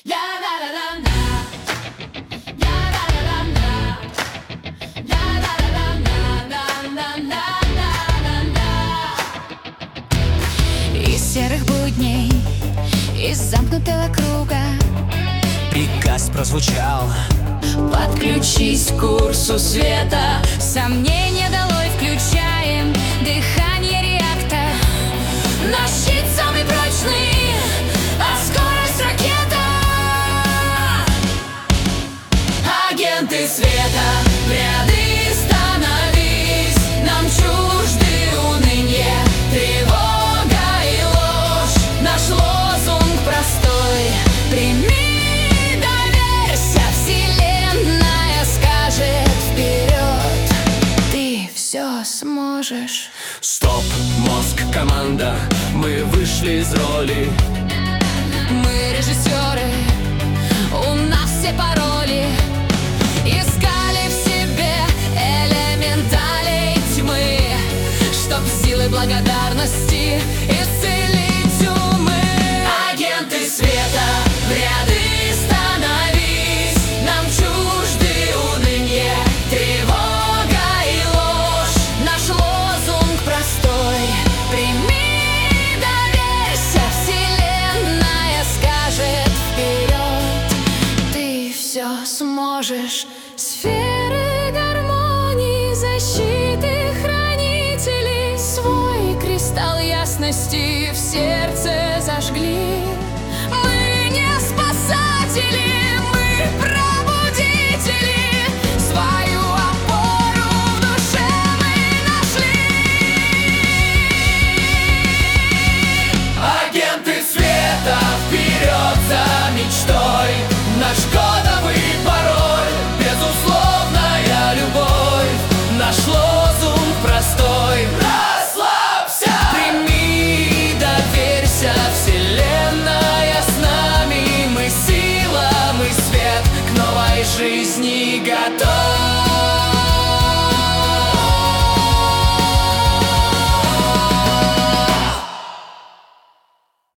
Из серых будней, из замкнутого круга приказ прозвучал: подключись к курсу света. Сомнения долой, включаем дыхание реактор. Наш щит самый прочный, а скорость ракета. Агенты света, в ряды становись. Нам чужды уныние, тревога и ложь. Наш лозунг простой: прими, доверься, вселенная скажет вперед. Ты все сможешь. Стоп, мозг, команда, мы вышли из роли. Мы режиссеры, у нас все пароли. Искали в себе элементалей тьмы, чтоб силой благодарности исцелить умы. Агенты света, в ряды становись. Нам чужды уныние, тревога и ложь. Наш лозунг простой: прими, доверься, вселенная скажет вперед. Ты все сможешь. Сферы гармонии, защиты хранителей, свой кристалл ясности в сердце